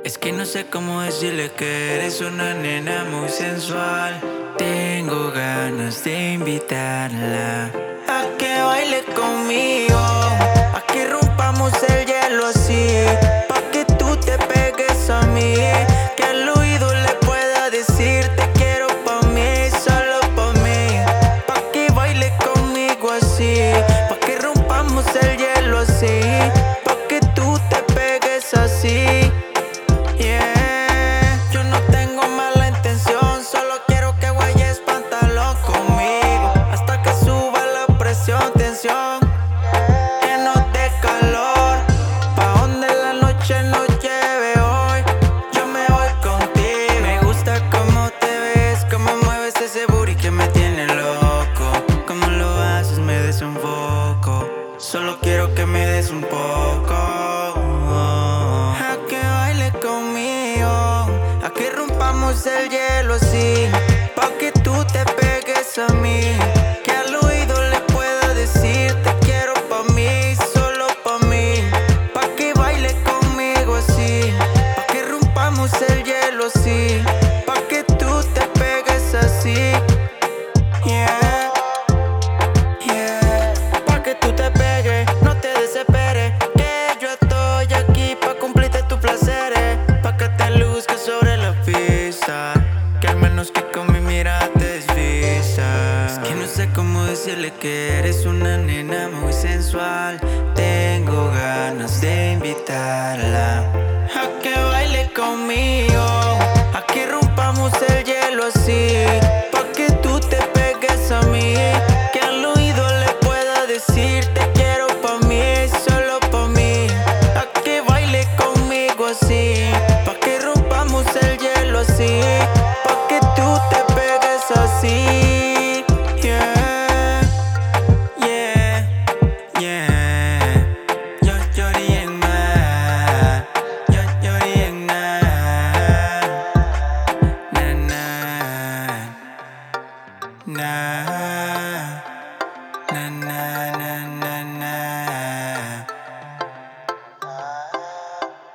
Es que no sé cómo decirle que eres una nena muy sensual. Tengo ganas de invitarla a que baile conmigo, a que rompamos el hielo así, pa' que tú te pegues a mí, que al oído le pueda decir te quiero pa' mí, solo pa' mí, pa' que baile conmigo así, pa' que rompamos el hielo así, pa' que tú te pegues así. Yeah, yo no tengo mala intención, solo quiero que guayes pantalón conmigo hasta que suba la presión, tensión, que nos dé calor, pa' donde la noche nos lleve hoy. Yo me voy contigo. Me gusta cómo te ves, cómo mueves ese booty que me tiene loco. Cómo lo haces, me desenfoco. Solo quiero que me des un poco. A que baile conmigo, a que rompamos el hielo así, pa' que tú te pegues a mí, que al oído le pueda decir te quiero pa' mí, solo pa' mí, pa' que baile conmigo así, pa' que rompamos el hielo así, pa' que tú te pegues así. Yeah, yeah, pa' que tú te pegues, no te desesperes, que yo estoy aquí pa' cumplirte tus placeres, pa' que te luzcas sobre la pista, que al menos que con mi mirada te desvistas. Es que no sé cómo decirle que eres una nena muy sensual. Tengo ganas de invitarla a que baile conmigo, a que rompamos el hielo así, pa' que tú te pegues a mí, que al oído le pueda decir te quiero pa' mí, solo pa' mí, a que baile conmigo así, pa' que rompamos el hielo así, pa' que tú te pegues así. Yeah, yeah, yeah. Yo lloré en mar, yo lloré en mar, na na na.